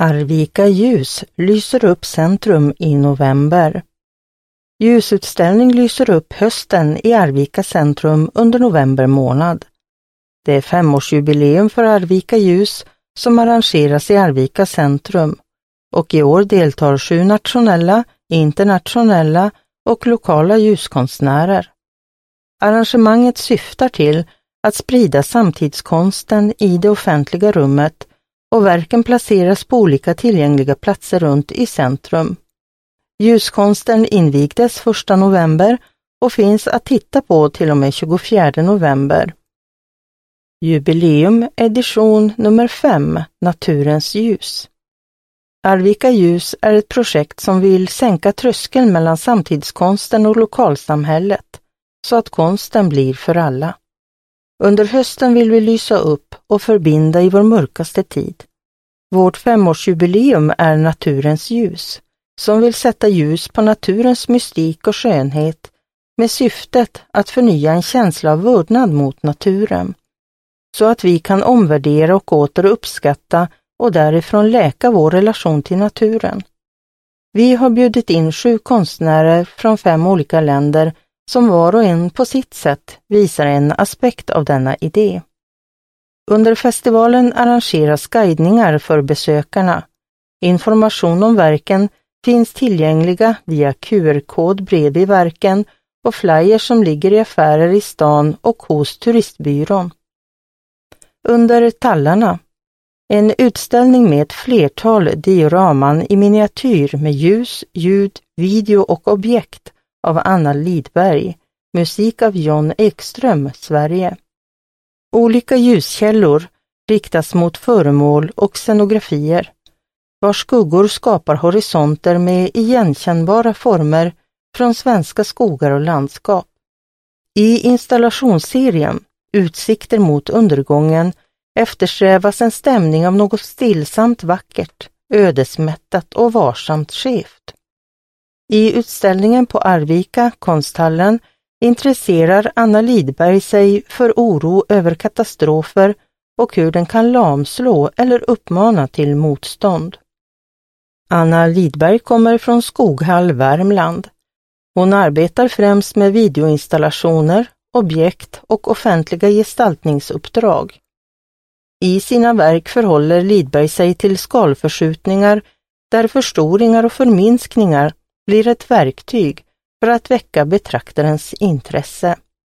Arvika ljus lyser upp centrum i november. Ljusutställning lyser upp hösten i Arvika centrum under november månad. Det är 5-årsjubileum för Arvika ljus som arrangeras i Arvika centrum och i år deltar 7 nationella, internationella och lokala ljuskonstnärer. Arrangemanget syftar till att sprida samtidskonsten i det offentliga rummet och verken placeras på olika tillgängliga platser runt i centrum. Ljuskonsten invigdes 1 november och finns att titta på till och med 24 november. Jubileum edition nummer 5, Naturens ljus. Arvika ljus är ett projekt som vill sänka tröskeln mellan samtidskonsten och lokalsamhället så att konsten blir för alla. Under hösten vill vi lysa upp och förbinda i vår mörkaste tid. Vårt 5-årsjubileum är Naturens ljus, som vill sätta ljus på naturens mystik och skönhet med syftet att förnya en känsla av vördnad mot naturen, så att vi kan omvärdera och åter uppskatta och därifrån läka vår relation till naturen. Vi har bjudit in 7 konstnärer från 5 olika länder som var och en på sitt sätt visar en aspekt av denna idé. Under festivalen arrangeras guidningar för besökarna. Information om verken finns tillgängliga via QR-kod bredvid verken och flyers som ligger i affärer i stan och hos turistbyrån. Under tallarna, en utställning med ett flertal dioraman i miniatyr med ljus, ljud, video och objekt av Anna Lidberg, musik av John Ekström, Sverige. Olika ljuskällor riktas mot föremål och scenografier, vars skuggor skapar horisonter med igenkännbara former från svenska skogar och landskap. I installationsserien Utsikter mot undergången eftersträvas en stämning av något stillsamt vackert, ödesmättat och varsamt skevt. I utställningen på Arvika konsthallen intresserar Anna Lidberg sig för oro över katastrofer och hur den kan lamslå eller uppmana till motstånd. Anna Lidberg kommer från Skoghall, Värmland. Hon arbetar främst med videoinstallationer, objekt och offentliga gestaltningsuppdrag. I sina verk förhåller Lidberg sig till skalförskjutningar där förstoringar och förminskningar blir ett verktyg för att väcka betraktarens intresse.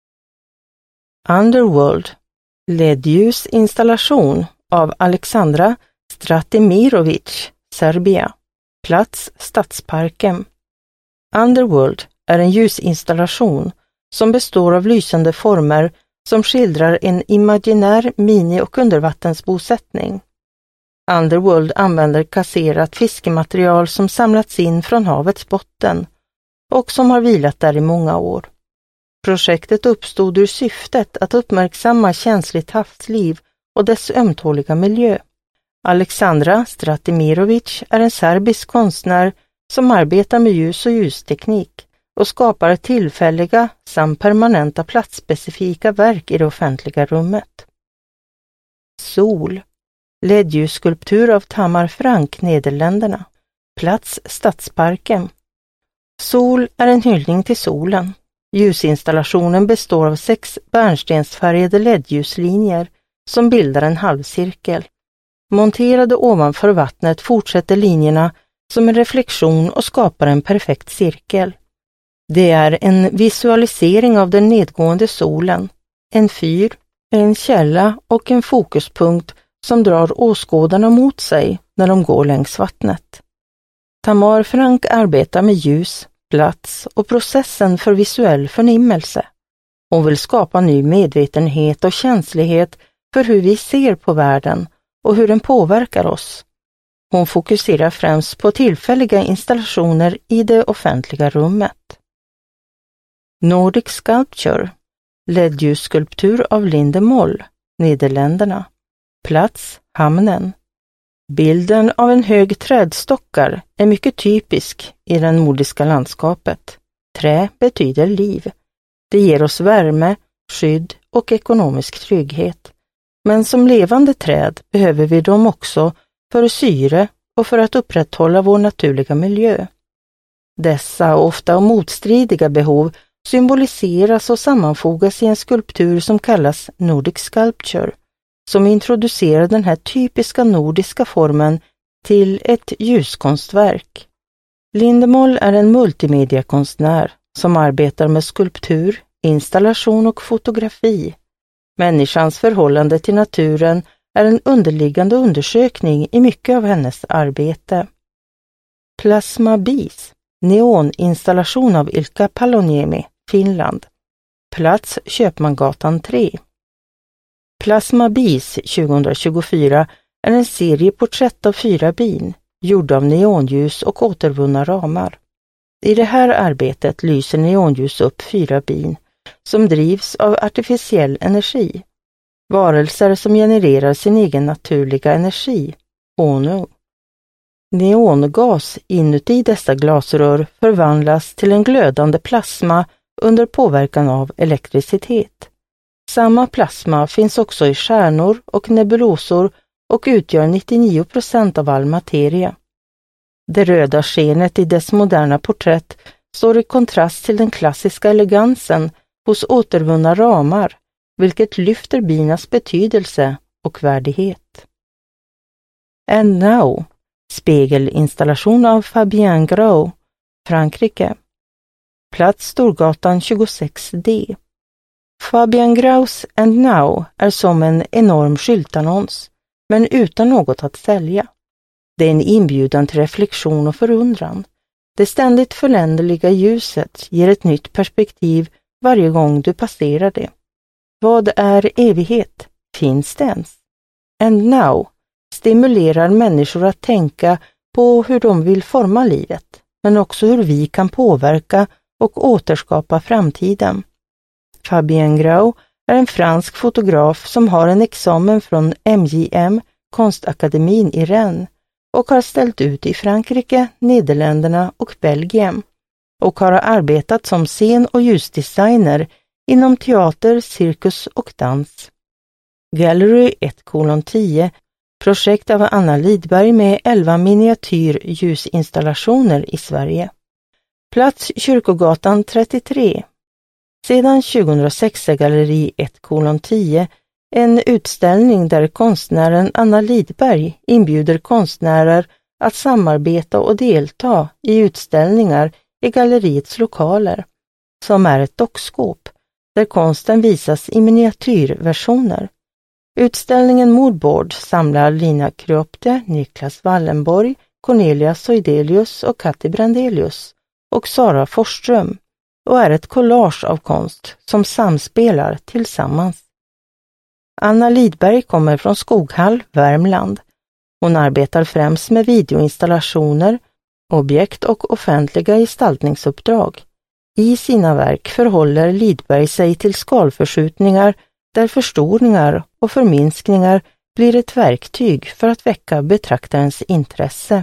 Underworld, LED-ljusinstallation av Alexandra Stratimirovic, Serbia. Plats Stadsparken. Underworld är en ljusinstallation som består av lysande former som skildrar en imaginär mini- och undervattensbosättning. Underworld använder kasserat fiskematerial som samlats in från havets botten och som har vilat där i många år. Projektet uppstod ur syftet att uppmärksamma känsligt havsliv och dess ömtåliga miljö. Alexandra Stratimirovic är en serbisk konstnär som arbetar med ljus och ljusteknik och skapar tillfälliga samt permanenta platsspecifika verk i det offentliga rummet. Sol, LED-ljusskulptur av Tamar Frank, Nederländerna. Plats Stadsparken. Sol är en hyllning till solen. Ljusinstallationen består av 6 bärnstensfärgade LED-ljuslinjer som bildar en halvcirkel. Monterade ovanför vattnet fortsätter linjerna som en reflektion och skapar en perfekt cirkel. Det är en visualisering av den nedgående solen, en fyr, en källa och en fokuspunkt som drar åskådarna mot sig när de går längs vattnet. Tamar Frank arbetar med ljus, plats och processen för visuell förnimmelse. Hon vill skapa ny medvetenhet och känslighet för hur vi ser på världen och hur den påverkar oss. Hon fokuserar främst på tillfälliga installationer i det offentliga rummet. Nordic Sculpture, LED-ljusskulptur av Linde Moll, Nederländerna. Plats Hamnen. Bilden av en hög trädstockar är mycket typisk i det nordiska landskapet. Trä betyder liv. Det ger oss värme, skydd och ekonomisk trygghet. Men som levande träd behöver vi dem också för syre och för att upprätthålla vår naturliga miljö. Dessa ofta motstridiga behov symboliseras och sammanfogas i en skulptur som kallas Nordic Sculpture, som introducerar den här typiska nordiska formen till ett ljuskonstverk. Lindemoll är en multimediakonstnär som arbetar med skulptur, installation och fotografi. Människans förhållande till naturen är en underliggande undersökning i mycket av hennes arbete. Plasma Bis, neoninstallation av Ilkka Paloniemi, Finland. Plats Köpmangatan 3. Plasma Bis 2024 är en serie porträtt av 4 bin, gjorda av neonljus och återvunna ramar. I det här arbetet lyser neonljus upp 4 bin som drivs av artificiell energi. Varelser som genererar sin egen naturliga energi, honung. Neongas inuti dessa glasrör förvandlas till en glödande plasma under påverkan av elektricitet. Samma plasma finns också i stjärnor och nebulosor och utgör 99% av all materia. Det röda skenet i dess moderna porträtt står i kontrast till den klassiska elegansen hos återvunna ramar, vilket lyfter binas betydelse och värdighet. And Now, spegelinstallation av Fabien Grau, Frankrike. Plats Storgatan 26D. Fabien Graus And Now är som en enorm skyltannons, men utan något att sälja. Det är en inbjudan till reflektion och förundran. Det ständigt föränderliga ljuset ger ett nytt perspektiv varje gång du passerar det. Vad är evighet? Finns det ens? And Now stimulerar människor att tänka på hur de vill forma livet, men också hur vi kan påverka och återskapa framtiden. Fabien Grau är en fransk fotograf som har en examen från MJM, Konstakademin i Rennes, och har ställt ut i Frankrike, Nederländerna och Belgien och har arbetat som scen- och ljusdesigner inom teater, cirkus och dans. Gallery 1:10, projekt av Anna Lidberg med 11 miniatyrljusinstallationer i Sverige. Plats Kyrkogatan 33. Sedan 2006 är Galleri 1:10 en utställning där konstnären Anna Lidberg inbjuder konstnärer att samarbeta och delta i utställningar i galleriets lokaler, som är ett dockskåp där konsten visas i miniatyrversioner. Utställningen Moodboard samlar Lina Kryopte, Niklas Wallenborg, Cornelia Soidelius och Katti Brandelius och Sara Forsström och är ett collage av konst som samspelar tillsammans. Anna Lidberg kommer från Skoghall, Värmland. Hon arbetar främst med videoinstallationer, objekt och offentliga gestaltningsuppdrag. I sina verk förhåller Lidberg sig till skalförskjutningar där förstoringar och förminskningar blir ett verktyg för att väcka betraktarens intresse.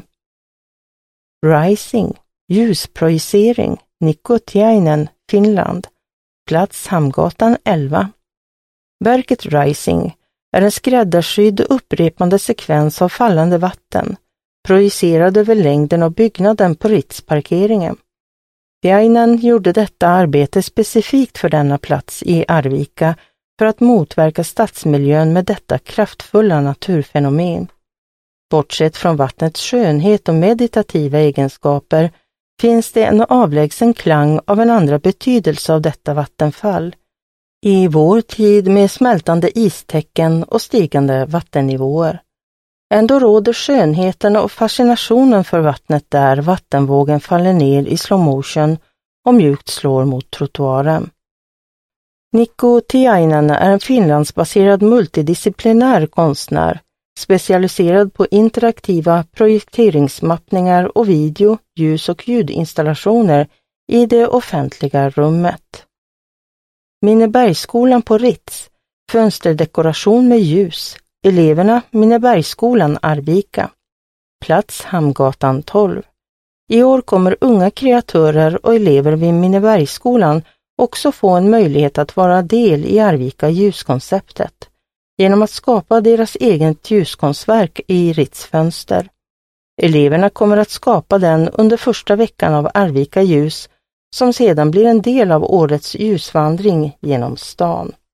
Rising, ljusprojicering, Nikko Tiainen, Finland. Plats Hamngatan 11. Verket Rising är en skräddarsydd upprepande sekvens av fallande vatten, projicerad över längden av byggnaden på Ritzparkeringen. Tiainen gjorde detta arbete specifikt för denna plats i Arvika för att motverka stadsmiljön med detta kraftfulla naturfenomen. Bortsett från vattnets skönhet och meditativa egenskaper finns det en avlägsen klang av en andra betydelse av detta vattenfall. I vår tid med smältande istäcken och stigande vattennivåer. Ändå råder skönheten och fascinationen för vattnet där vattenvågen faller ner i slow motion och mjukt slår mot trottoaren. Nikko Tiainen är en finlandsbaserad multidisciplinär konstnär, specialiserad på interaktiva projekteringsmappningar och video-, ljus- och ljudinstallationer i det offentliga rummet. Minnebergsskolan på Ritz, fönsterdekoration med ljus, eleverna Minnebergsskolan Arvika. Plats Hamngatan 12. I år kommer unga kreatörer och elever vid Minnebergsskolan också få en möjlighet att vara del i Arvika ljuskonceptet genom att skapa deras eget ljuskonstverk i Ritz fönster. Eleverna kommer att skapa den under första veckan av Arvika ljus, som sedan blir en del av årets ljusvandring genom stan.